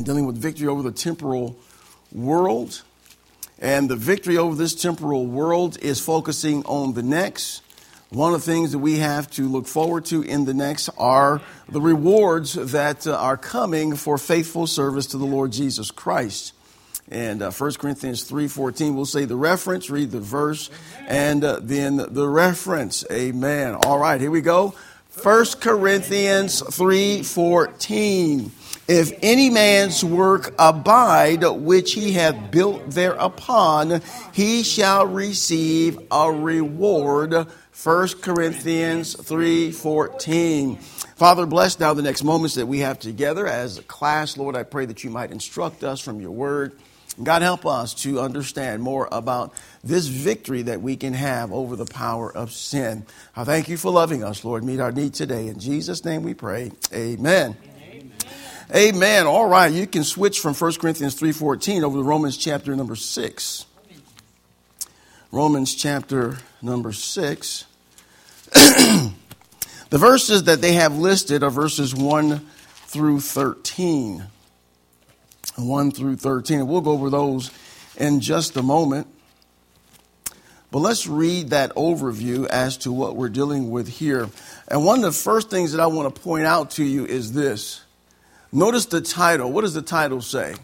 dealing with victory over the temporal world. And the victory over this temporal world is focusing on the next. One of the things that we have to look forward to in the next are the rewards that are coming for faithful service to the Lord Jesus Christ. And 1 Corinthians 3:14, we'll say the reference, read the verse, and then the reference. Amen. All right, here we go. 1 Corinthians 3:14. If any man's work abide, which he hath built thereupon, he shall receive a reward. 1 Corinthians 3:14. Father, bless now the next moments that we have together as a class. Lord, I pray that you might instruct us from your word. God, help us to understand more about this victory that we can have over the power of sin. I thank you for loving us, Lord. Meet our need today. In Jesus' name we pray. Amen. Amen. All right. You can switch from 1 Corinthians 3:14 over to Romans chapter number 6. Romans chapter number 6. The verses that they have listed are verses 1 through 13. 1 through 13. And we'll go over those in just a moment. But let's read that overview as to what we're dealing with here. And one of the first things that I want to point out to you is this. Notice the title. What does the title say?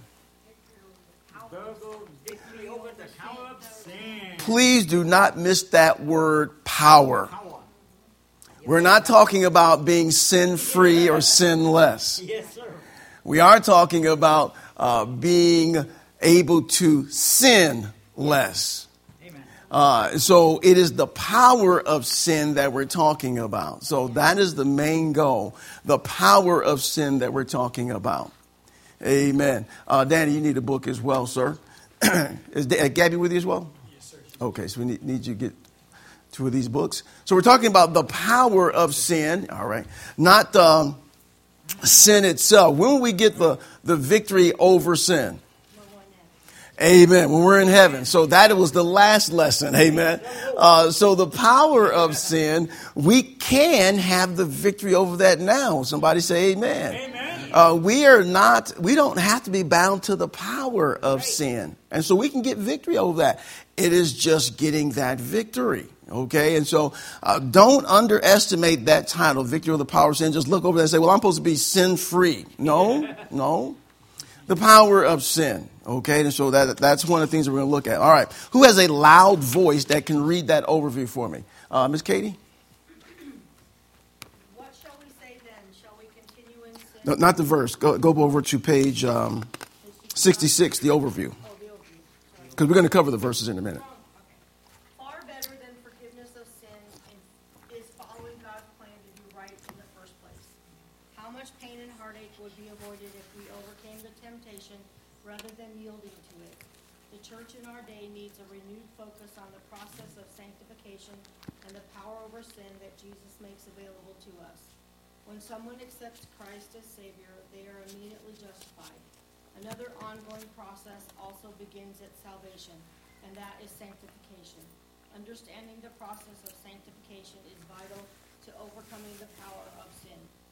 Please do not miss that word power. We're not talking about being sin-free or sinless. We are talking about being able to sin less. So it is the power of sin that we're talking about. So that is the main goal, the power of sin that we're talking about. Amen. Danny, you need a book as well, sir. Is Gabby with you as well? Yes, sir. Okay, so we need you to get 2 of these books. So we're talking about the power of sin, all right, not sin itself. When will we get the victory over sin? Amen. When we're in heaven. So that was the last lesson. Amen. So the power of sin, we can have the victory over that now. Somebody say amen. Amen. We don't have to be bound to the power of sin. And so we can get victory over that. It is just getting that victory. Okay. And so don't underestimate that title, Victory over the Power of Sin. Just look over there and say, well, I'm supposed to be sin free. No. The power of sin. Okay, and so that's one of the things that we're going to look at. All right, who has a loud voice that can read that overview for me? Miss Katie? What shall we say then? Shall we continue in sin? No, not the verse. Go over to page 66, the overview. Because we're going to cover the verses in a minute. Far better than forgiveness of sin is following God's plan to do right in the first place. How much pain and heartache would be avoided if we overcame the temptation rather than yielding to it? The church in our day needs a renewed focus on the process of sanctification and the power over sin that Jesus makes available to us. When someone accepts Christ as Savior, they are immediately justified. Another ongoing process also begins at salvation, and that is sanctification. Understanding the process of sanctification is vital to overcoming the power of sin.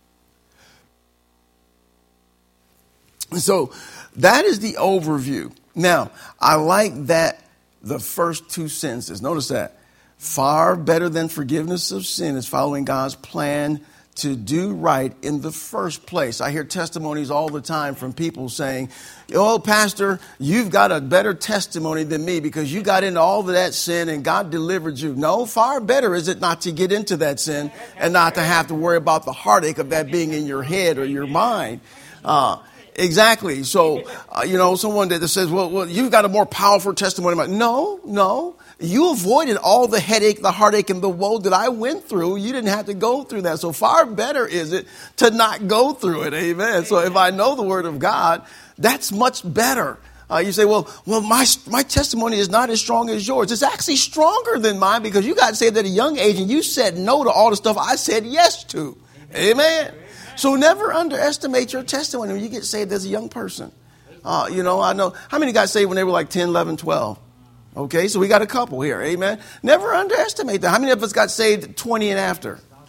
So that is the overview. Now, I like that the first 2 sentences. Notice that. Far better than forgiveness of sin is following God's plan to do right in the first place. I hear testimonies all the time from people saying, oh, Pastor, you've got a better testimony than me because you got into all of that sin and God delivered you. No, far better is it not to get into that sin and not to have to worry about the heartache of that being in your head or your mind. Exactly. So, someone that says, well, you've got a more powerful testimony. No. You avoided all the headache, the heartache, and the woe that I went through. You didn't have to go through that. So far better is it to not go through it. Amen. So if I know the word of God, that's much better. You say, well, my testimony is not as strong as yours. It's actually stronger than mine because you got saved at a young age and you said no to all the stuff I said yes to. Amen. So never underestimate your testimony when you get saved as a young person. I know how many got saved when they were like 10, 11, 12. Okay, so we got a couple here. Amen. Never underestimate that. How many of us got saved at 20 and after?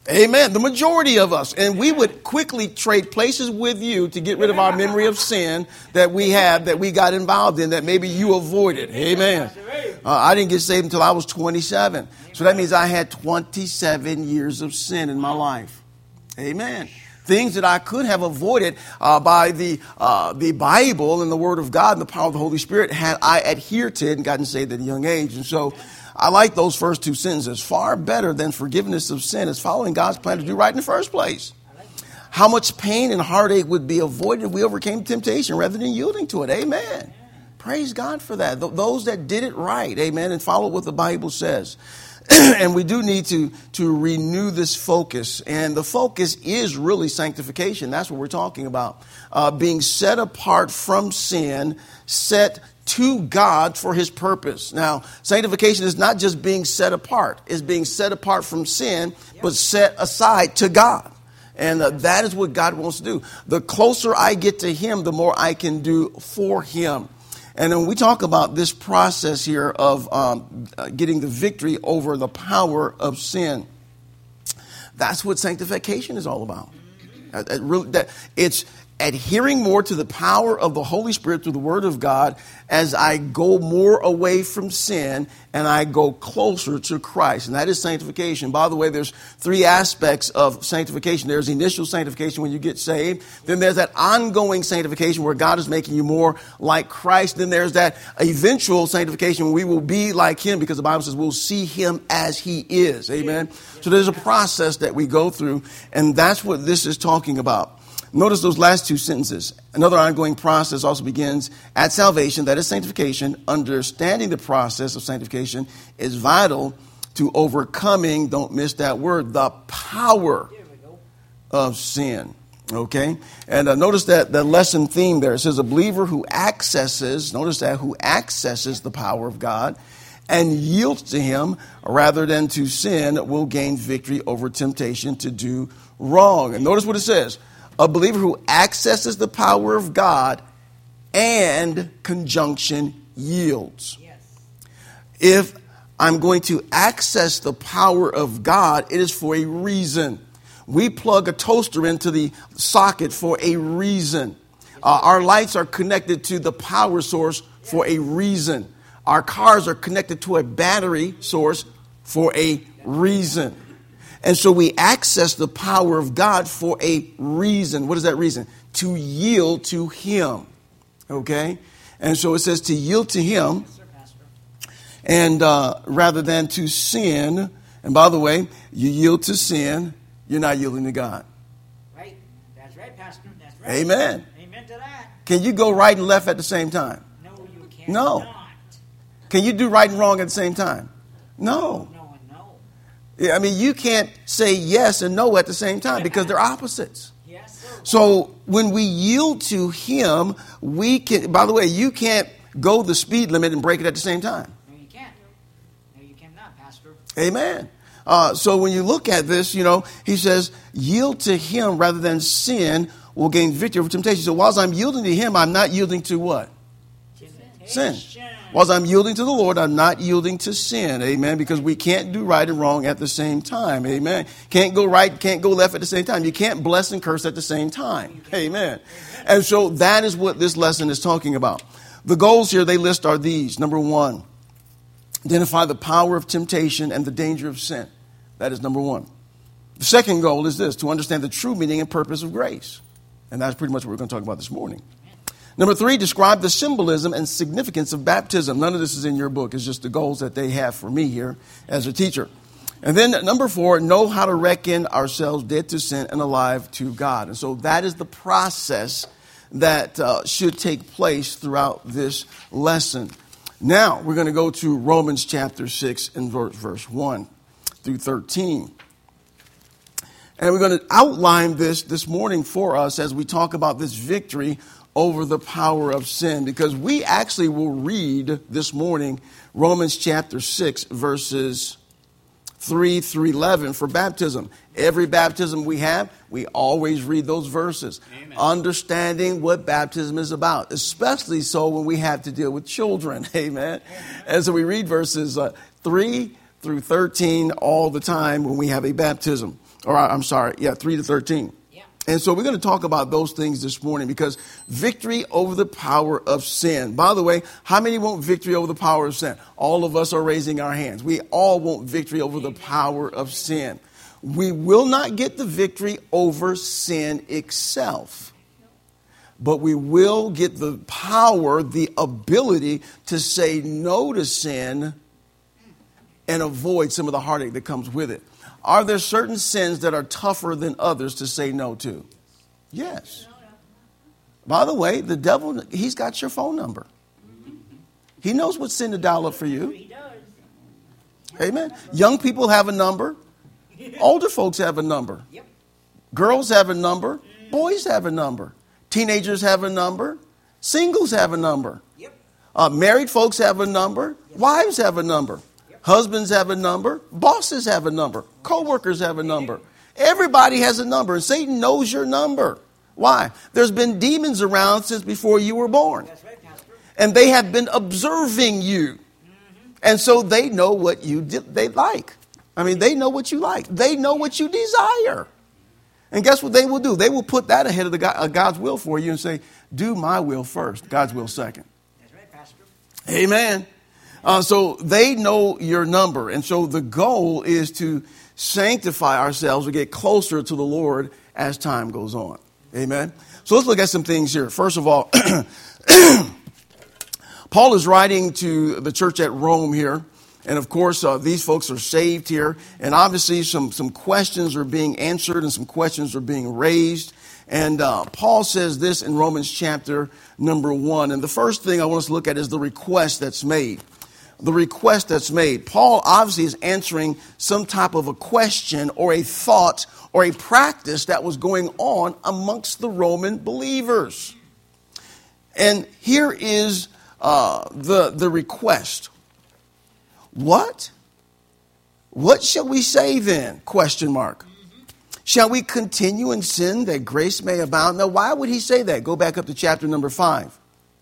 Amen. The majority of us. And we would quickly trade places with you to get rid of our memory of sin that we have, that we got involved in, that maybe you avoided. Amen. I didn't get saved until I was 27. So that means I had 27 years of sin in my life. Amen. Things that I could have avoided by the Bible and the Word of God and the power of the Holy Spirit had I adhered to it and gotten saved at a young age. And so I like those first two sentences. Far better than forgiveness of sin is following God's plan to do right in the first place. How much pain and heartache would be avoided if we overcame temptation rather than yielding to it. Amen. Praise God for that. Those that did it right, amen, and followed what the Bible says. And we do need to renew this focus. And the focus is really sanctification. That's what we're talking about. Being set apart from sin, set to God for his purpose. Now, sanctification is not just being set apart. It's being set apart from sin, but set aside to God. And that is what God wants to do. The closer I get to him, the more I can do for him. And when we talk about this process here of getting the victory over the power of sin, that's what sanctification is all about. It's adhering more to the power of the Holy Spirit through the Word of God as I go more away from sin and I go closer to Christ. And that is sanctification. By the way, there's three aspects of sanctification. There's initial sanctification when you get saved. Then there's that ongoing sanctification where God is making you more like Christ. Then there's that eventual sanctification when we will be like him because the Bible says we'll see him as he is. Amen. So there's a process that we go through, and that's what this is talking about. Notice those last two sentences. Another ongoing process also begins at salvation, that is sanctification. Understanding the process of sanctification is vital to overcoming, don't miss that word, the power of sin. Okay? And notice that the lesson theme there. It says a believer who accesses, notice that, who accesses the power of God and yields to him rather than to sin will gain victory over temptation to do wrong. And notice what it says. A believer who accesses the power of God and conjunction yields. Yes. If I'm going to access the power of God, it is for a reason. We plug a toaster into the socket for a reason. Our lights are connected to the power source for a reason. Our cars are connected to a battery source for a reason. And so we access the power of God for a reason. What is that reason? To yield to him. Okay? And so it says to yield to him and rather than to sin. And by the way, you yield to sin, you're not yielding to God. Right. That's right, Pastor. That's right. Amen. Amen to that. Can you go right and left at the same time? No, you can't. No. Not. Can you do right and wrong at the same time? No. I mean, you can't say yes and no at the same time because they're opposites. Yes, sir. So when we yield to him, we can, by the way, you can't go the speed limit and break it at the same time. No, you can't. No, you cannot, Pastor. Amen. So when you look at this, you know, he says, yield to him rather than sin will gain victory over temptation. So whilst I'm yielding to him, I'm not yielding to what? Sin. Whilst I'm yielding to the Lord, I'm not yielding to sin. Amen. Because we can't do right and wrong at the same time. Amen. Can't go right, can't go left at the same time. You can't bless and curse at the same time. Amen. And so that is what this lesson is talking about. The goals here they list are these. Number one, identify the power of temptation and the danger of sin. That is number one. The second goal is this, to understand the true meaning and purpose of grace. And that's pretty much what we're going to talk about this morning. Number three, describe the symbolism and significance of baptism. None of this is in your book. It's just the goals that they have for me here as a teacher. And then number four, know how to reckon ourselves dead to sin and alive to God. And so that is the process that should take place throughout this lesson. Now, we're going to go to Romans chapter 6 and verse 1 through 13. And we're going to outline this morning for us as we talk about this victory over the power of sin, because we actually will read this morning Romans chapter 6 verses 3 through 11 for baptism. Every baptism we have, we always read those verses. Amen. Understanding what baptism is about, especially so when we have to deal with children. Amen. And so we read verses 3 through 13 all the time when we have a baptism. Or I'm sorry, 3 to 13. Yeah. And so we're going to talk about those things this morning because victory over the power of sin. By the way, how many want victory over the power of sin? All of us are raising our hands. We all want victory over the power of sin. We will not get the victory over sin itself, but we will get the power, the ability to say no to sin and avoid some of the heartache that comes with it. Are there certain sins that are tougher than others to say no to? Yes. By the way, the devil, he's got your phone number. He knows what sin to dial up for you. He does. Amen. Young people have a number. Older folks have a number. Yep. Girls have a number. Boys have a number. Teenagers have a number. Singles have a number. Yep. Married folks have a number. Wives have a number. Husbands have a number. Bosses have a number. Co-workers have a number. Everybody has a number. And Satan knows your number. Why? There's been demons around since before you were born. That's right, Pastor. And they have been observing you. And so they know what they like. I mean, they know what you like. They know what you desire. And guess what they will do? They will put that ahead of God's will for you and say, do my will first, God's will second. That's right, Pastor. Amen. So they know your number. And so the goal is to sanctify ourselves or get closer to the Lord as time goes on. Amen. So let's look at some things here. First of all, Paul is writing to the church at Rome here. And of course, these folks are saved here. And obviously some questions are being answered and some questions are being raised. And Paul says this in Romans chapter number 1. And the first thing I want us to look at is the request that's made. The request that's made. Paul obviously is answering some type of a question or a thought or a practice that was going on amongst the Roman believers. And here is the request. What? What shall we say then? Question mark. Shall we continue in sin that grace may abound? Now, why would he say that? Go back up to chapter number 5.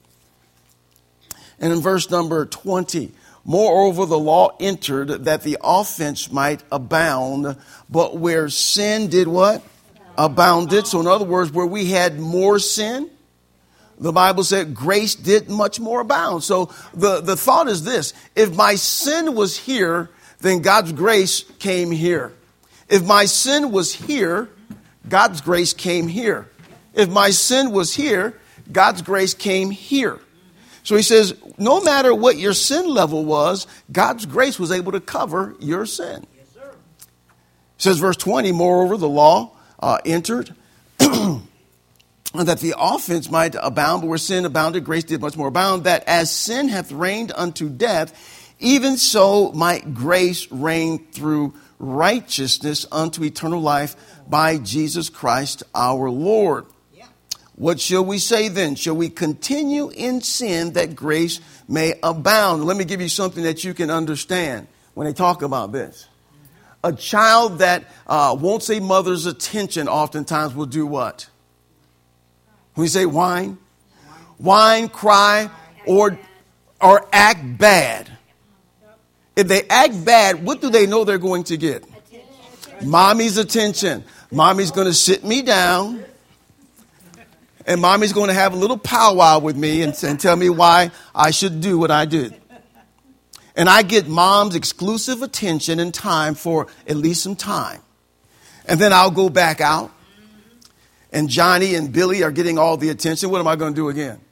And in verse number 20. Moreover, the law entered that the offense might abound, but where sin did what? Abounded. So in other words, where we had more sin, the Bible said grace did much more abound. So the thought is this. If my sin was here, then God's grace came here. If my sin was here, God's grace came here. If my sin was here, God's grace came here. So he says, no matter what your sin level was, God's grace was able to cover your sin. Yes, sir. It says verse 20, moreover, the law entered that the offense might abound, but where sin abounded, grace did much more abound, that as sin hath reigned unto death, even so might grace reign through righteousness unto eternal life by Jesus Christ our Lord. Yeah. What shall we say then? Shall we continue in sin that grace may abound? Let me give you something that you can understand when they talk about this. A child that wants a mother's attention oftentimes will do what? When we say whine, cry, or act bad. If they act bad, what do they know they're going to get? Mommy's attention. Mommy's going to sit me down. And mommy's going to have a little powwow with me and tell me why I should do what I did. And I get mom's exclusive attention and time for at least some time. And then I'll go back out. And Johnny and Billy are getting all the attention. What am I going to do again?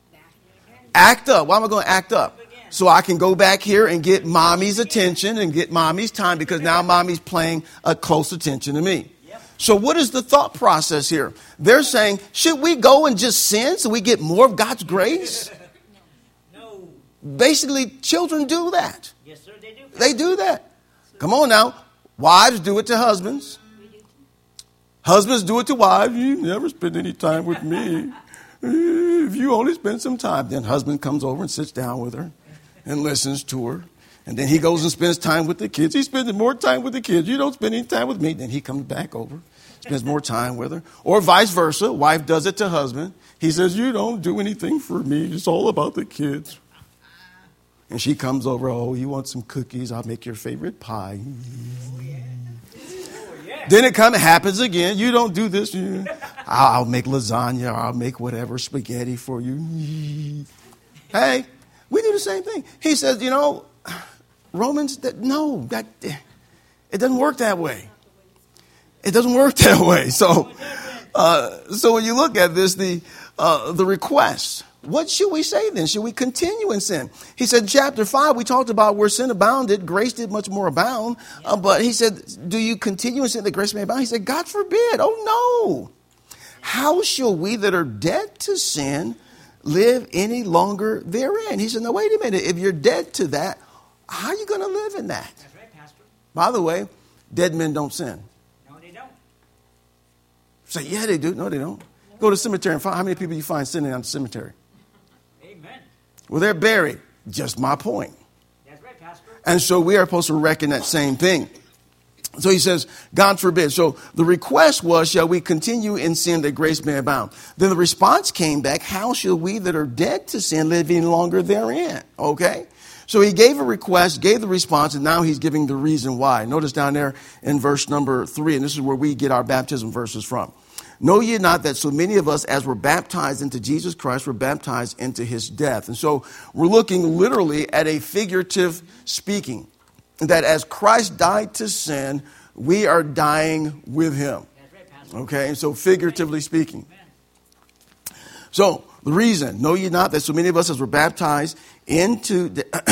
Act up. Why am I going to act up? So I can go back here and get mommy's attention and get mommy's time because now mommy's paying a close attention to me. So what is the thought process here? They're saying, should we go and just sin so we get more of God's grace? No. Basically, children do that. Yes, sir, they do. They do that. Come on now. Wives do it to husbands. Husbands do it to wives. You never spend any time with me. If you only spend some time. Then husband comes over and sits down with her and listens to her. And then he goes and spends time with the kids. He's spending more time with the kids. You don't spend any time with me. Then he comes back over, spends more time with her. Or vice versa. Wife does it to husband. He says, you don't do anything for me. It's all about the kids. And she comes over. Oh, you want some cookies? I'll make your favorite pie. Then it happens again. You don't do this. I'll make lasagna, or I'll make whatever, spaghetti for you. Hey, we do the same thing. He says, Romans, it doesn't work that way. It doesn't work that way. So when you look at this, the request, what should we say then? Should we continue in sin? He said, chapter 5, we talked about where sin abounded, grace did much more abound. But he said, do you continue in sin that grace may abound? He said, God forbid. Oh, no. How shall we that are dead to sin live any longer therein? He said, no, wait a minute. If you're dead to that, how are you going to live in that? That's right, Pastor. By the way, dead men don't sin. No, they don't. Say, yeah, they do. No, they don't. Go to the cemetery and find how many people you find sinning on the cemetery. Amen. Well, they're buried. Just my point. That's right, Pastor. And so we are supposed to reckon that same thing. So he says, God forbid. So the request was, shall we continue in sin that grace may abound? Then the response came back, how shall we that are dead to sin live any longer therein? Okay. So he gave a request, gave the response, and now he's giving the reason why. Notice down there in verse number 3, and this is where we get our baptism verses from. Know ye not that so many of us as were baptized into Jesus Christ were baptized into his death? And so we're looking literally at a figurative speaking, that as Christ died to sin, we are dying with him. Okay, and so figuratively speaking. So the reason, know ye not that so many of us as were baptized into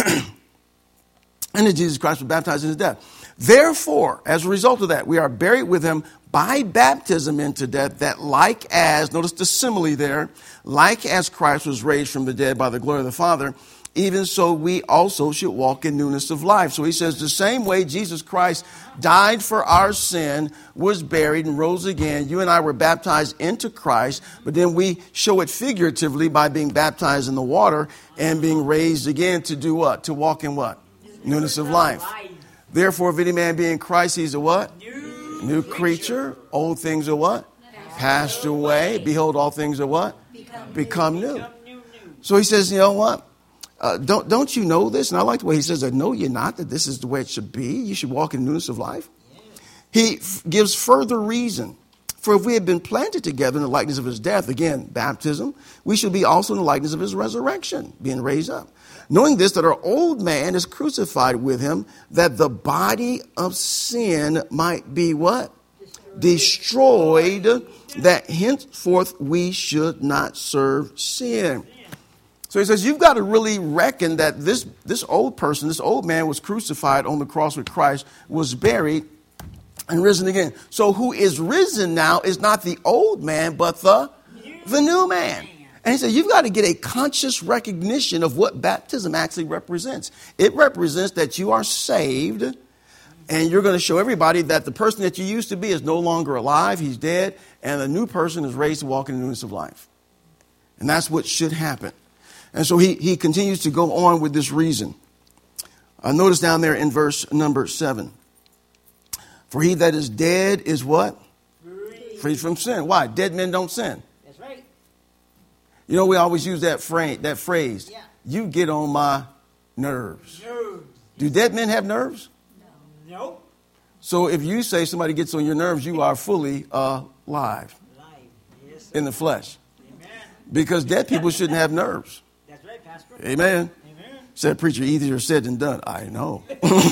Jesus Christ were baptized into death. Therefore, as a result of that, we are buried with him by baptism into death, that like as, notice the simile there, like as Christ was raised from the dead by the glory of the Father, even so we also should walk in newness of life. So he says the same way Jesus Christ died for our sin, was buried and rose again. You and I were baptized into Christ, but then we show it figuratively by being baptized in the water and being raised again to do what? To walk in what? Newness of life. Therefore, if any man be in Christ, he's a what? New creature. Old things are what? Passed away. Behold, all things are what? Become new. So he says, you know what? Don't you know this? And I like the way he says that, know ye not that this is the way it should be? You should walk in newness of life. He gives further reason. For if we have been planted together in the likeness of his death, again, baptism, we shall be also in the likeness of his resurrection, being raised up. Knowing this, that our old man is crucified with him, that the body of sin might be what? Destroyed, that henceforth we should not serve sin. So he says, you've got to really reckon that this old person, this old man was crucified on the cross with Christ, was buried, and risen again. So who is risen now is not the old man, but the new man. And he said, you've got to get a conscious recognition of what baptism actually represents. It represents that you are saved, and you're going to show everybody that the person that you used to be is no longer alive. He's dead, and the new person is raised to walk in the newness of life. And that's what should happen. And so he continues to go on with this reason. Notice down there in verse number 7. For he that is dead is what? Free from sin. Why? Dead men don't sin. That's right. You know, we always use that phrase. Yeah. You get on my nerves. Do dead men have nerves? No. So if you say somebody gets on your nerves, you are fully alive. Yes, in the flesh. Amen. Because dead people shouldn't have nerves. That's right, Pastor. Amen. Said preacher, easier said than done. I know.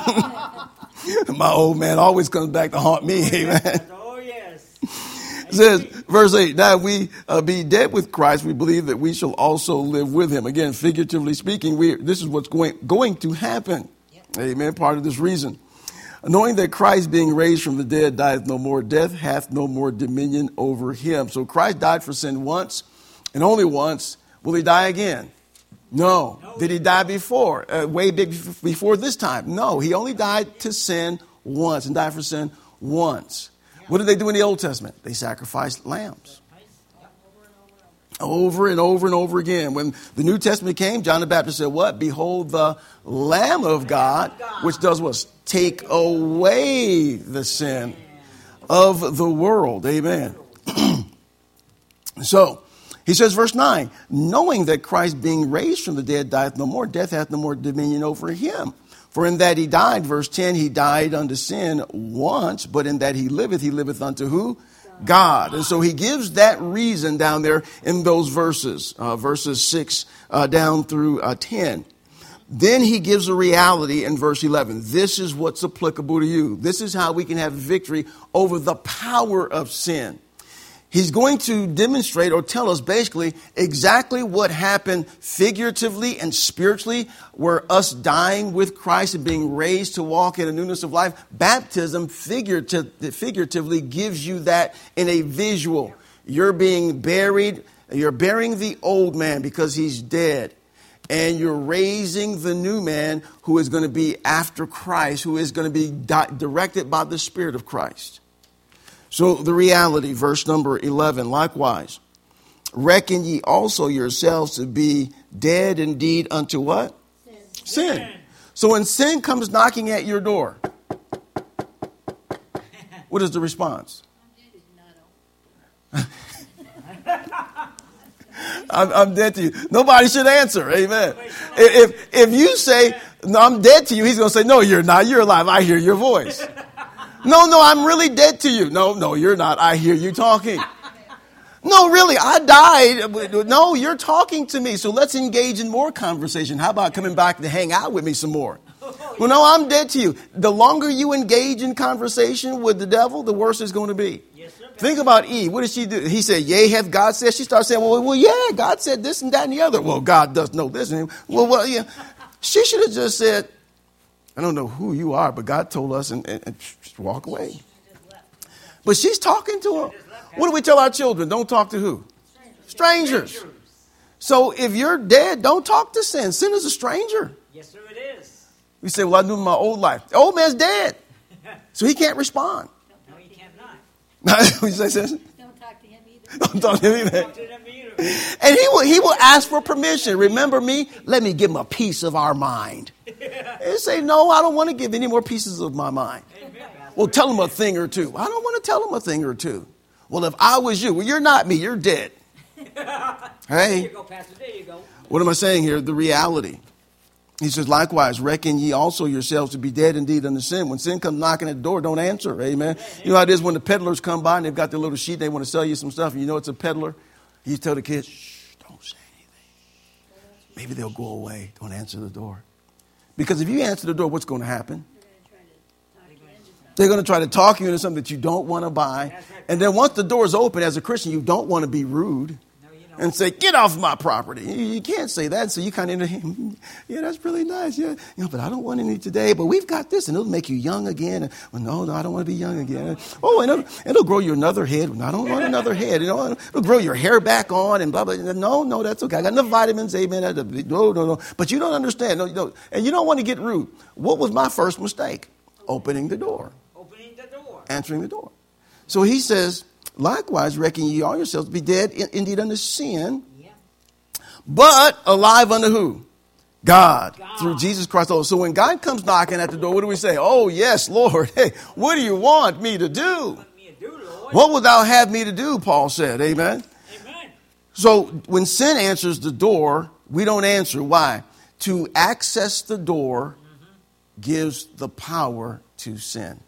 My old man always comes back to haunt me. Amen. Oh, yes. It says, verse 8, now we be dead with Christ, we believe that we shall also live with him. Again, figuratively speaking, this is what's going to happen. Yep. Amen. Part of this reason. Knowing that Christ being raised from the dead dieth no more, death hath no more dominion over him. So Christ died for sin once and only once. Will he die again? No. Did he die before? Way big before this time? No. He only died to sin once and died for sin once. What did they do in the Old Testament? They sacrificed lambs. Over and over and over again. When the New Testament came, John the Baptist said what? Behold the Lamb of God, which does what? Take away the sin of the world. Amen. So, he says, verse 9, knowing that Christ being raised from the dead dieth no more, death hath no more dominion over him. For in that he died, verse 10, he died unto sin once, but in that he liveth unto who? God. And so he gives that reason down there in those verses, verses 6 down through 10. Then he gives a reality in verse 11. This is what's applicable to you. This is how we can have victory over the power of sin. He's going to demonstrate or tell us basically exactly what happened figuratively and spiritually, where us dying with Christ and being raised to walk in a newness of life. Baptism figuratively gives you that in a visual. You're being buried. You're burying the old man because he's dead. And you're raising the new man who is going to be after Christ, who is going to be directed by the Spirit of Christ. So the reality, verse number 11, likewise, reckon ye also yourselves to be dead indeed unto what? Sin. So when sin comes knocking at your door, what is the response? I'm dead to you. Nobody should answer. Amen. If you say, no, I'm dead to you, he's going to say, no, you're not. You're alive. I hear your voice. No, I'm really dead to you. No, you're not. I hear you talking. No, really, I died. No, you're talking to me. So let's engage in more conversation. How about coming back to hang out with me some more? Well, no, I'm dead to you. The longer you engage in conversation with the devil, the worse it's going to be. Yes, sir. Think about Eve. What did she do? He said, yea, hath God said. She started saying, well, yeah, God said this and that and the other. Well, God does know this. Well, yeah. She should have just said, I don't know who you are, but God told us and just walk away. But she's talking to him. What do we tell our children? Don't talk to who? Strangers. So if you're dead, don't talk to sin. Sin is a stranger. Yes, sir, it is. We say, well, I knew my old life. The old man's dead. So he can't respond. No, he cannot. We say, Don't talk to him either. don't talk to him either. Talk to them either. And he will ask for permission. Remember me? Let me give him a piece of our mind. And say, no, I don't want to give any more pieces of my mind. Amen, Pastor. Well, tell him a thing or two. I don't want to tell him a thing or two. Well, if I was you, well, you're not me. You're dead. There Hey, you go, Pastor. There you go. what am I saying here? The reality. He says, likewise, reckon ye also yourselves to be dead indeed unto sin. When sin comes knocking at the door, don't answer. Amen. You know how it is when the peddlers come by and they've got their little sheet. They want to sell you some stuff. And you know it's a peddler. You tell the kids, shh, don't say anything. Maybe they'll go away. Don't answer the door. Because if you answer the door, what's going to happen? They're going to try to talk you into something that you don't want to buy. And then once the door's open, as a Christian, you don't want to be rude and say, get off my property. You can't say that. So you kind of, yeah, that's really nice. Yeah, but I don't want any today. But we've got this, and it'll make you young again. Well, no, I don't want to be young again. Oh, and it'll grow you another head. I don't want another head. It'll grow your hair back on and blah, blah. No, that's okay. I got enough vitamins. Amen. No. But you don't understand. No. And you don't want to get rude. What was my first mistake? Opening the door. Answering the door. So he says, likewise, reckon ye all yourselves to be dead indeed unto sin, but alive unto who? God. Through Jesus Christ. So when God comes knocking at the door, what do we say? Oh, yes, Lord. Hey, what do you want me to do? What would thou have me to do? Paul said. Amen. So when sin answers the door, we don't answer. Why? To access the door gives the power to sin.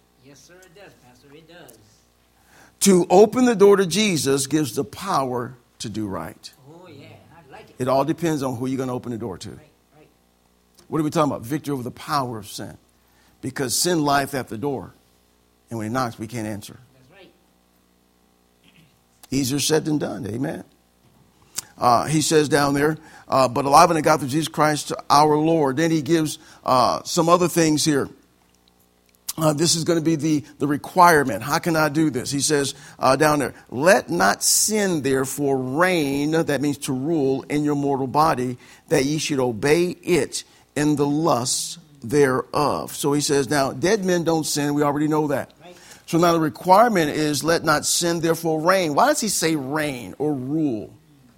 To open the door to Jesus gives the power to do right. Oh, yeah. I like it. It all depends on who you're going to open the door to. Right. What are we talking about? Victory over the power of sin. Because sin lieth at the door. And when he knocks, we can't answer. That's right. Easier said than done. Amen. He says down there, but alive unto God through Jesus Christ our Lord. Then he gives some other things here. This is going to be the requirement. How can I do this? He says down there, let not sin therefore reign, that means to rule, in your mortal body, that ye should obey it in the lusts thereof. So he says, now, dead men don't sin. We already know that. Right. So now the requirement is, let not sin therefore reign. Why does he say reign or rule?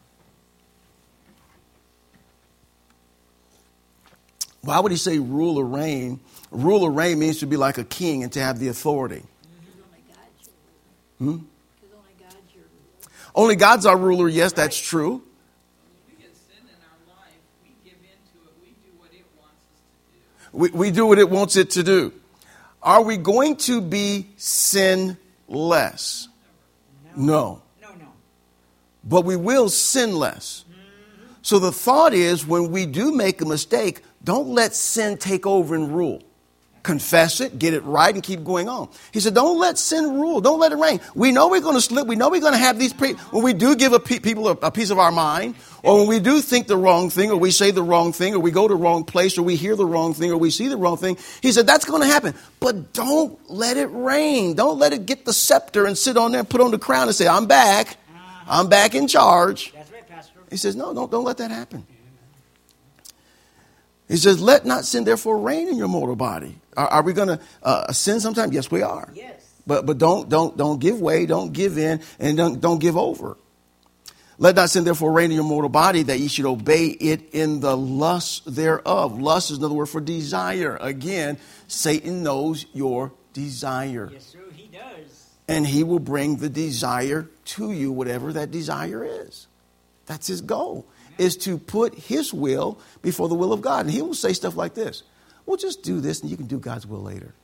Why would he say rule or reign? Rule or reign means to be like a king and to have the authority. Only God's our ruler. Yes, that's true. We get sin in our life. We give into it. We do what it wants us to do. We do what it wants it to do. Are we going to be sinless? No. No. But we will sin less. So the thought is, when we do make a mistake, don't let sin take over and rule. Confess it, get it right, and keep going on. He said, don't let sin rule. Don't let it reign. We know we're going to slip. We know we're going to have these. When we do give people a piece of our mind, or when we do think the wrong thing, or we say the wrong thing, or we go to the wrong place, or we hear the wrong thing, or we see the wrong thing. He said, that's going to happen. But don't let it reign. Don't let it get the scepter and sit on there and put on the crown and say, I'm back. I'm back in charge. That's right, Pastor. He says, no, don't let that happen. He says, let not sin therefore reign in your mortal body. Are we going to sin sometime? Yes, we are. Yes. But don't give way, don't give in, and don't give over. Let not sin therefore reign in your mortal body, that ye should obey it in the lust thereof. Lust is another word for desire. Again, Satan knows your desire. Yes, sir, he does. And he will bring the desire to you, whatever that desire is. That's his goal, is to put his will before the will of God. And he will say stuff like this. Well, just do this and you can do God's will later.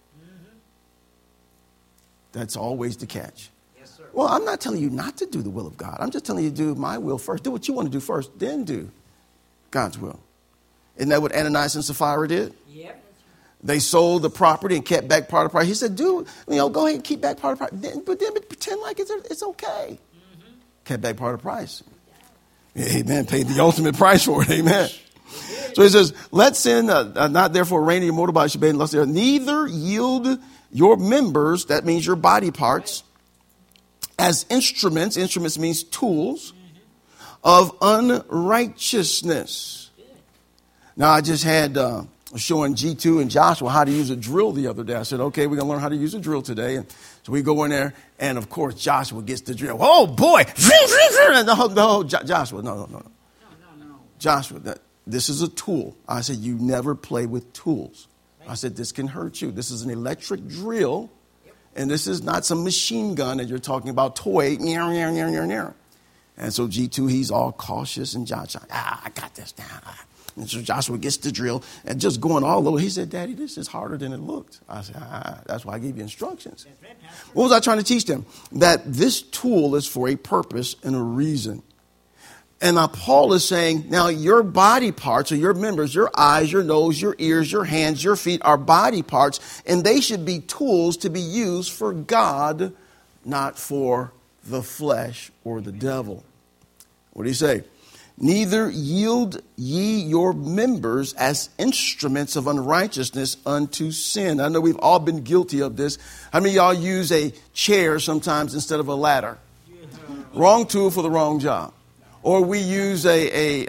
That's always the catch. Yes, sir. Well, I'm not telling you not to do the will of God. I'm just telling you to do my will first. Do what you want to do first, then do God's will. Isn't that what Ananias and Sapphira did? Yep. They sold the property and kept back part of the price. He said, go ahead and keep back part of the price. But then pretend like it's okay. Kept back part of the price. Amen. Paid the ultimate price for it. Amen. So he says, let sin not therefore reign in your mortal body, should be in lust thereof. Neither yield your members, that means your body parts, as instruments. Instruments means tools of unrighteousness. Now, I just had showing G2 and Joshua how to use a drill the other day. I said, okay, we're going to learn how to use a drill today. And so we go in there, and of course, Joshua gets the drill. Oh, boy. No, Joshua, no. Joshua, this is a tool. I said, you never play with tools. I said, this can hurt you. This is an electric drill, and this is not some machine gun that you're talking about, toy. And so G2, he's all cautious, and Joshua, I got this down. And so Joshua gets the drill and just going all over. He said, Daddy, this is harder than it looked. I said, that's why I gave you instructions. What was I trying to teach them? That this tool is for a purpose and a reason. And now Paul is saying, now your body parts or your members, your eyes, your nose, your ears, your hands, your feet are body parts, and they should be tools to be used for God, not for the flesh or the devil. What do you say? Neither yield ye your members as instruments of unrighteousness unto sin. I know we've all been guilty of this. How many of y'all use a chair sometimes instead of a ladder? Wrong tool for the wrong job. Or we use a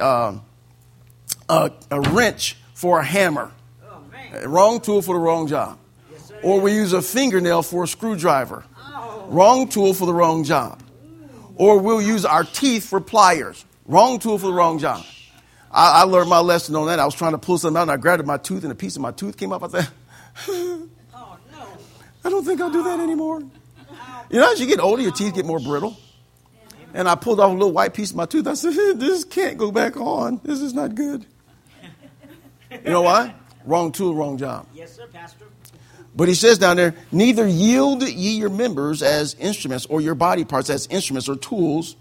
wrench for a hammer. Wrong tool for the wrong job. Or we use a fingernail for a screwdriver. Wrong tool for the wrong job. Or we'll use our teeth for pliers. Wrong tool for the wrong job. I learned my lesson on that. I was trying to pull something out, and I grabbed my tooth, and a piece of my tooth came up. I thought, I don't think I'll do that anymore. You know, as you get older, your teeth get more brittle. And I pulled off a little white piece of my tooth. I said, this can't go back on. This is not good. You know why? Wrong tool, wrong job. Yes, sir, Pastor. But he says down there, neither yield ye your members as instruments or your body parts as instruments or tools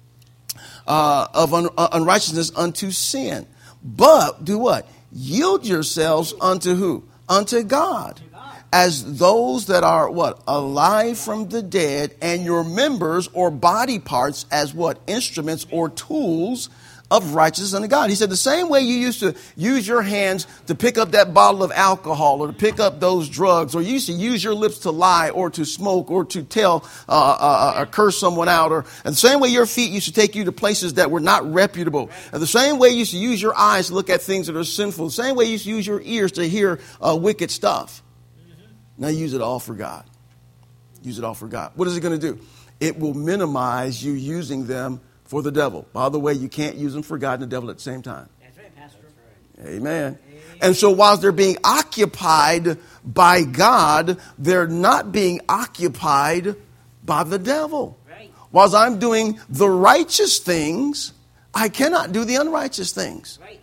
of unrighteousness unto sin. But do what? Yield yourselves unto who? Unto God. As those that are what? Alive from the dead, and your members or body parts as what? Instruments or tools of righteousness unto God. He said the same way you used to use your hands to pick up that bottle of alcohol or to pick up those drugs, or you used to use your lips to lie or to smoke or to tell or curse someone out, and the same way your feet used to take you to places that were not reputable, and the same way you used to use your eyes to look at things that are sinful, the same way you used to use your ears to hear wicked stuff. Now use it all for God. Use it all for God. What is it going to do? It will minimize you using them for the devil. By the way, you can't use them for God and the devil at the same time. That's right, Pastor. Amen. And so whilst they're being occupied by God, they're not being occupied by the devil. Right. Whilst I'm doing the righteous things, I cannot do the unrighteous things. Right.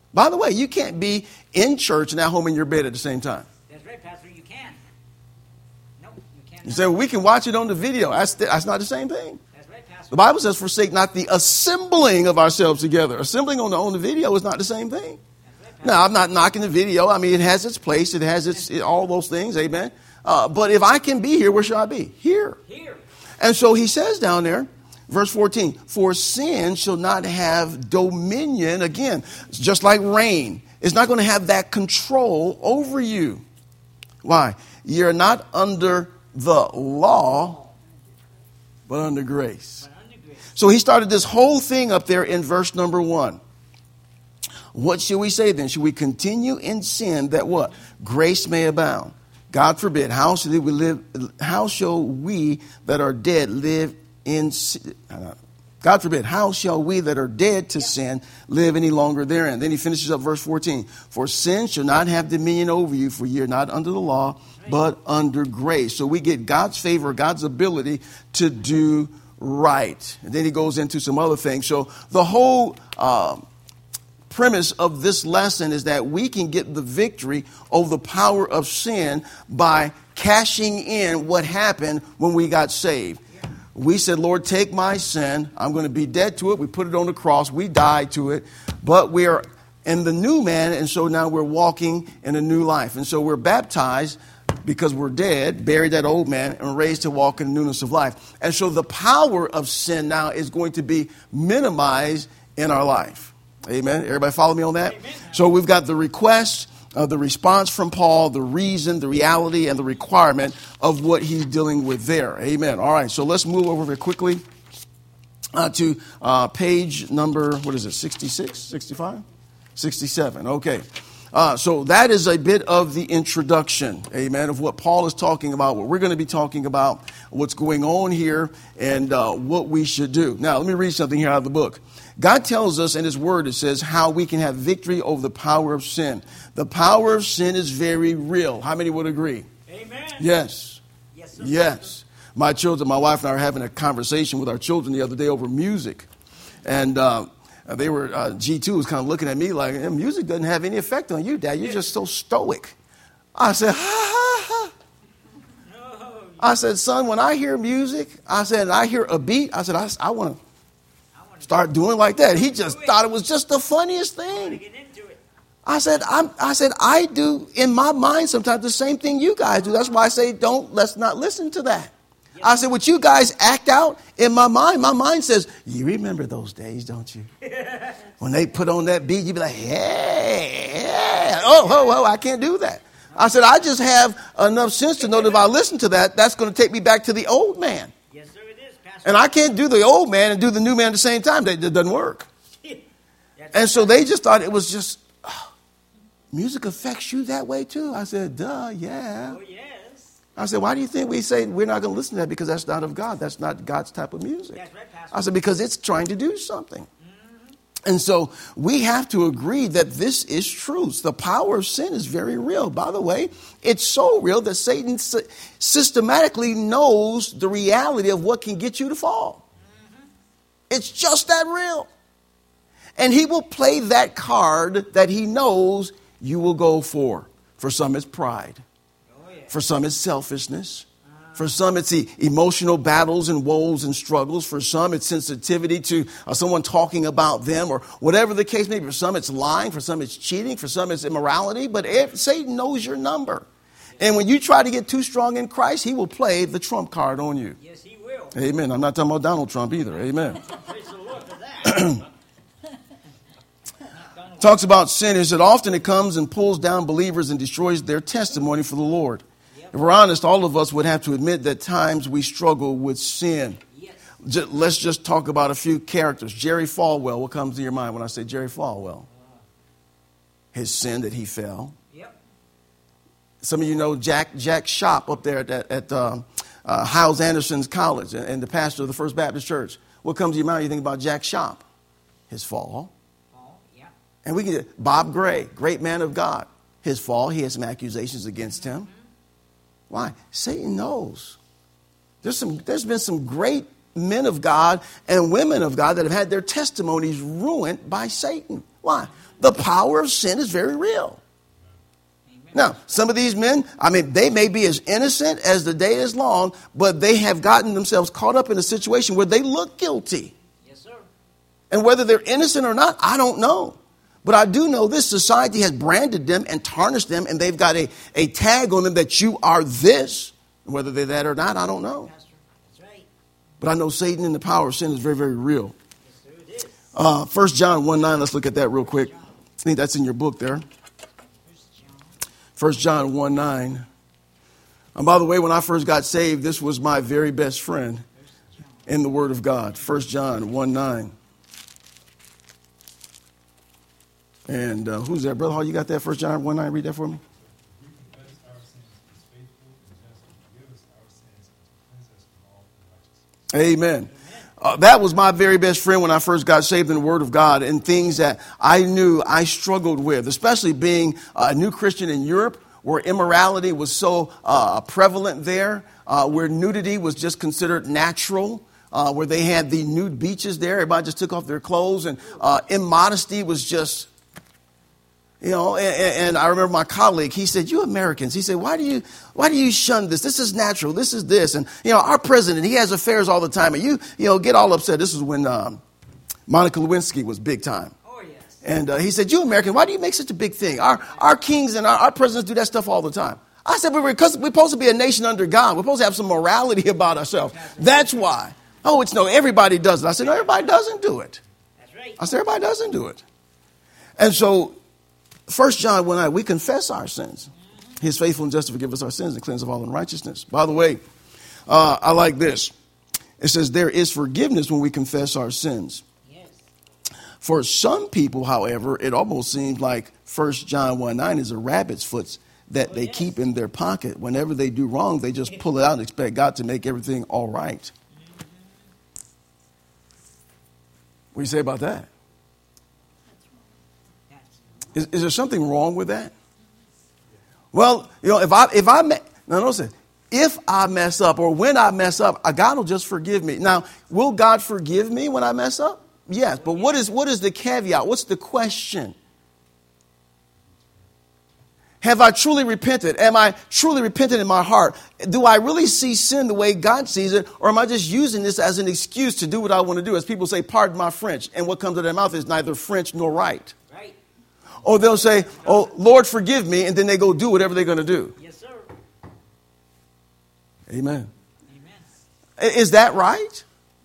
By the way, you can't be in church and at home in your bed at the same time. That's right, Pastor. You can. No, you can't. You say, well, we can watch it on the video. That's not the same thing. That's right, Pastor. The Bible says, forsake not the assembling of ourselves together. Assembling on the video is not the same thing. Now, I'm not knocking the video. I mean, it has its place. It has all those things. Amen. But if I can be here, where should I be? Here. Here. And so he says down there, verse 14, for sin shall not have dominion. Again, it's just like rain. It's not going to have that control over you. Why? You're not under the law, but under grace. So he started this whole thing up there in verse number 1. What should we say then? Should we continue in sin that what? Grace may abound. God forbid. How shall we live? How shall we that are dead live in sin? God forbid. How shall we that are dead to sin live any longer therein? Then he finishes up verse 14. For sin shall not have dominion over you, for ye are not under the law, but under grace. So we get God's favor, God's ability to do right. And then he goes into some other things. So the whole premise of this lesson is that we can get the victory over the power of sin by cashing in what happened when we got saved. We said, Lord, take my sin. I'm going to be dead to it. We put it on the cross. We died to it. But we are in the new man, and so now we're walking in a new life. And so we're baptized because we're dead, buried that old man, and raised to walk in the newness of life. And so the power of sin now is going to be minimized in our life. Amen. Everybody follow me on that? Amen. So we've got the request, the response from Paul, the reason, the reality, and the requirement of what he's dealing with there. Amen. All right. So let's move over very quickly to page number, 66, 65, 67. Okay. So that is a bit of the introduction, amen, of what Paul is talking about, what we're going to be talking about, what's going on here, and what we should do. Now, let me read something here out of the book. God tells us in his word, it says, how we can have victory over the power of sin. The power of sin is very real. How many would agree? Amen. Yes. Yes, sir. Yes. My children, my wife and I were having a conversation with our children the other day over music. And they were, G2 was kind of looking at me like, music doesn't have any effect on you, Dad. You're just so stoic. I said, ha, ha, ha. No. I said, son, when I hear music, I said, I hear a beat, I said, I want to start doing like that. He just thought it was just the funniest thing. Get into it. I said, I do in my mind sometimes the same thing you guys do. That's why I say, let's not listen to that. Yep. I said, what you guys act out in my mind says, you remember those days, don't you? When they put on that beat, you be like, yeah, oh, I can't do that. I said, I just have enough sense to know that if I listen to that, that's going to take me back to the old man. Yes, sir, it is, Pastor. And I can't do the old man and do the new man at the same time. That doesn't work. And so they just thought it was just, music affects you that way too. I said, duh, yeah. Oh, yes. I said, why do you think we say we're not going to listen to that? Because that's not of God. That's not God's type of music. That's right, Pastor. I said, because it's trying to do something. And so we have to agree that this is truth. The power of sin is very real. By the way, it's so real that Satan systematically knows the reality of what can get you to fall. It's just that real. And he will play that card that he knows you will go for. For some, it's pride. For some, it's selfishness. For some, it's the emotional battles and woes and struggles. For some, it's sensitivity to someone talking about them or whatever the case may be. For some, it's lying. For some, it's cheating. For some, it's immorality. But Satan knows your number. And when you try to get too strong in Christ, he will play the trump card on you. Yes, he will. Amen. I'm not talking about Donald Trump either. Amen. Praise the Lord for that. Talks about sin is that often it comes and pulls down believers and destroys their testimony for the Lord. If we're honest, all of us would have to admit that times we struggle with sin. Yes. Let's just talk about a few characters. Jerry Falwell, what comes to your mind when I say Jerry Falwell? His sin that he fell. Yep. Some of you know Jack Shop up there at Hyles Anderson's College and the pastor of the First Baptist Church. What comes to your mind when you think about Jack Shop? His fall. Yeah. And we get Bob Gray, great man of God. His fall, he had some accusations against him. Why? Satan knows. There's been some great men of God and women of God that have had their testimonies ruined by Satan. Why? The power of sin is very real. Now, some of these men, they may be as innocent as the day is long, but they have gotten themselves caught up in a situation where they look guilty. Yes, sir. And whether they're innocent or not, I don't know. But I do know this society has branded them and tarnished them, and they've got a tag on them that you are this. And whether they're that or not, I don't know. Pastor, that's right. But I know Satan and the power of sin is very, very real. Yes, sir, it is. 1 John 1:9, let's look at that real quick. I think that's in your book there. 1 John 1:9. And by the way, when I first got saved, this was my very best friend in the Word of God. 1 John 1:9. And who's that, Brother Hall? You got that? 1 John 1:9. Read that for me. We confess our sins, He is faithful and just to forgive us our sins and to cleanse us from all unrighteousness. Amen. That was my very best friend when I first got saved in the Word of God, and things that I knew I struggled with, especially being a new Christian in Europe, where immorality was so prevalent there, where nudity was just considered natural, where they had the nude beaches there. Everybody just took off their clothes, and immodesty was just, and I remember my colleague, he said, "You Americans," he said, why do you shun this? This is natural. This is this. And, our president, he has affairs all the time. And you get all upset. This was when Monica Lewinsky was big time. Oh, yes. And he said, "You Americans, why do you make such a big thing? Our kings and our presidents do that stuff all the time." I said, because we're supposed to be a nation under God. We're supposed to have some morality about ourselves. That's why. Oh, no, everybody does it. I said, no, everybody doesn't do it. That's right. I said, everybody doesn't do it. And so 1 John 1:9, we confess our sins. He is faithful and just to forgive us our sins and cleanse of all unrighteousness. By the way, I like this. It says there is forgiveness when we confess our sins. Yes. For some people, however, it almost seems like 1 John 1:9 is a rabbit's foot that they keep in their pocket. Whenever they do wrong, they just pull it out and expect God to make everything all right. What do you say about that? Is there something wrong with that? Well, if I mess up or when I mess up, God will just forgive me. Now, will God forgive me when I mess up? Yes, but what is the caveat? What's the question? Have I truly repented? Am I truly repentant in my heart? Do I really see sin the way God sees it? Or am I just using this as an excuse to do what I want to do? As people say, pardon my French. And what comes to their mouth is neither French nor right. Right. Or they'll say, "Oh, Lord, forgive me." And then they go do whatever they're going to do. Yes, sir. Amen. Amen. Is that right?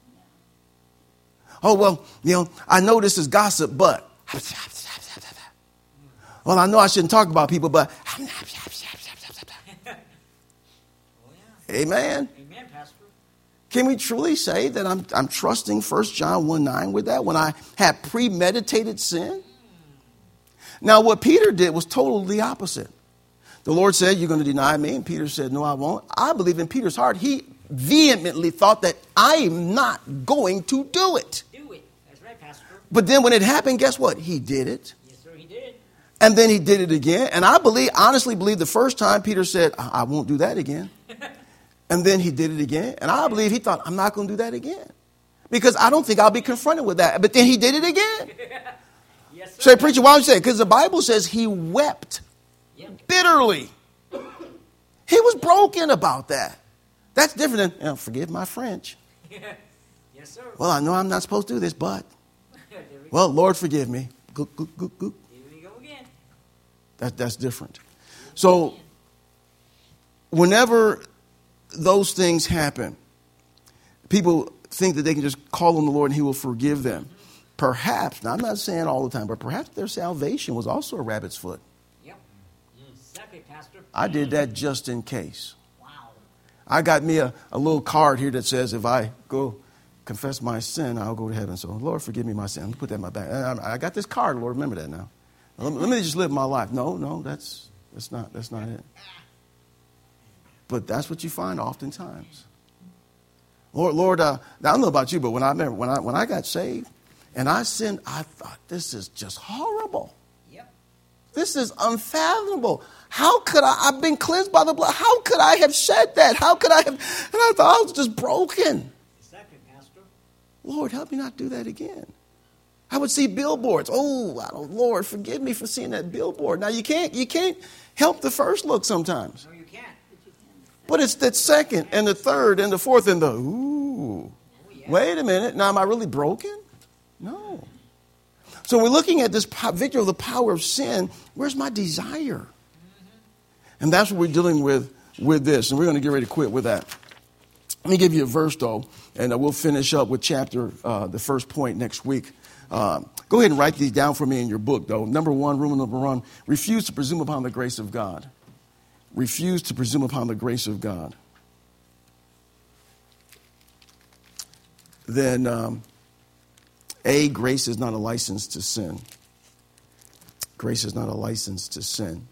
Oh, well, I know this is gossip, but. Well, I know I shouldn't talk about people, but. Oh, yeah. Amen. Amen, Pastor. Can we truly say that I'm trusting 1 John 1:9 with that when I have premeditated sin? Now, what Peter did was totally the opposite. The Lord said, "You're going to deny me." And Peter said, "No, I won't." I believe in Peter's heart. He vehemently thought that I'm not going to do it. Do it. That's right, Pastor. But then when it happened, guess what? He did it. Yes, sir, he did. And then he did it again. And I honestly believe the first time Peter said, "I won't do that again." And then he did it again. And I believe he thought, "I'm not going to do that again." Because I don't think I'll be confronted with that. But then he did it again. Yes, sir. Say, preacher, why would you say it? Because the Bible says he wept bitterly. He was broken about that. That's different than, forgive my French. Yes, sir. Well, I know I'm not supposed to do this, but, There we well, Lord, forgive me. Goop, goop, goop, goop. Here we go again. That's different. So whenever those things happen, people think that they can just call on the Lord and he will forgive them. Perhaps, now I'm not saying all the time, but perhaps their salvation was also a rabbit's foot. Yep. Exactly, Pastor. I did that just in case. Wow. I got me a little card here that says if I go confess my sin, I'll go to heaven. So, Lord, forgive me my sin. Let me put that in my bag. I got this card, Lord. Remember that now. Let me just live my life. No, that's not it. But that's what you find oftentimes. Lord, I don't know about you, but when I got saved and I sinned, I thought, this is just horrible. Yep. This is unfathomable. How could I've been cleansed by the blood. How could I have said that? How could I have? And I thought I was just broken. Exactly, Pastor. Lord, help me not do that again. I would see billboards. Oh, Lord, forgive me for seeing that billboard. Now, you can't help the first look sometimes. No, you can't. But it's that second and the third and the fourth and the, ooh, wait a minute. Now, am I really broken? No. So we're looking at this victory of the power of sin. Where's my desire? And that's what we're dealing with this. And we're going to get ready to quit with that. Let me give you a verse, though, and we'll finish up with the first point next week. Go ahead and write these down for me in your book, though. Rule number one, refuse to presume upon the grace of God. Refuse to presume upon the grace of God. Then, grace is not a license to sin. Grace is not a license to sin.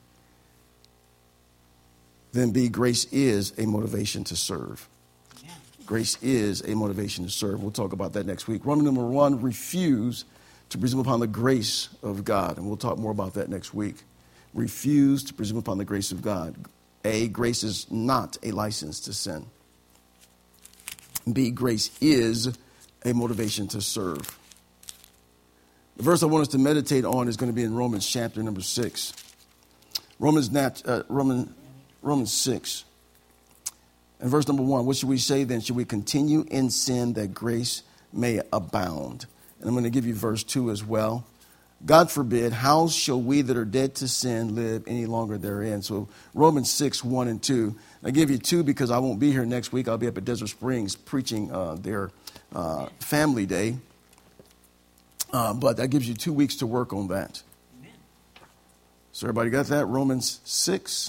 Then B, grace is a motivation to serve. Grace is a motivation to serve. We'll talk about that next week. Rule number one, refuse to presume upon the grace of God. And we'll talk more about that next week. Refuse to presume upon the grace of God. A, grace is not a license to sin. B, grace is a motivation to serve. The verse I want us to meditate on is going to be in Romans chapter number 6. Romans 6. And verse number 1, what should we say then? Should we continue in sin that grace may abound? And I'm going to give you verse 2 as well. God forbid, how shall we that are dead to sin live any longer therein? So Romans 6, 1 and 2. I give you 2 because I won't be here next week. I'll be up at Desert Springs preaching their family day. But that gives you 2 weeks to work on that. Amen. So everybody got that? Romans 6,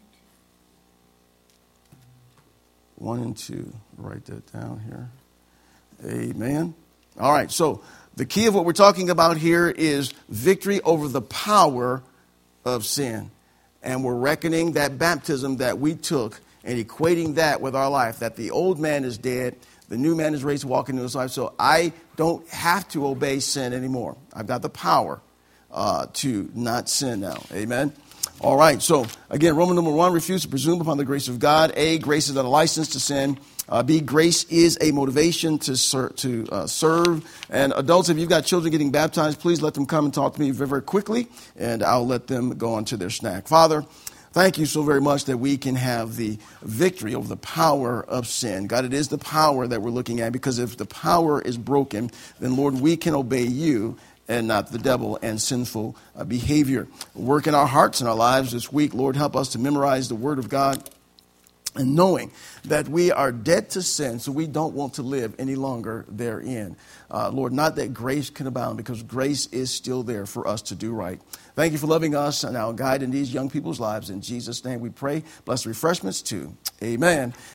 1 and 2. Write that down here. Amen. All right. So the key of what we're talking about here is victory over the power of sin. And we're reckoning that baptism that we took and equating that with our life, that the old man is dead, the new man is raised to walk into his life. So I don't have to obey sin anymore. I've got the power to not sin now. Amen. All right. So again, Roman number 1, refuse to presume upon the grace of God. A, grace is not a license to sin. B, grace is a motivation to serve. And adults, if you've got children getting baptized, please let them come and talk to me very, very quickly, and I'll let them go on to their snack. Father, thank you so very much that we can have the victory over the power of sin. God, it is the power that we're looking at, because if the power is broken, then, Lord, we can obey you and not the devil and sinful behavior. Work in our hearts and our lives this week. Lord, help us to memorize the Word of God, and knowing that we are dead to sin, so we don't want to live any longer therein. Lord, not that grace can abound, because grace is still there for us to do right. Thank you for loving us and our guide in these young people's lives. In Jesus' name we pray. Bless refreshments too. Amen.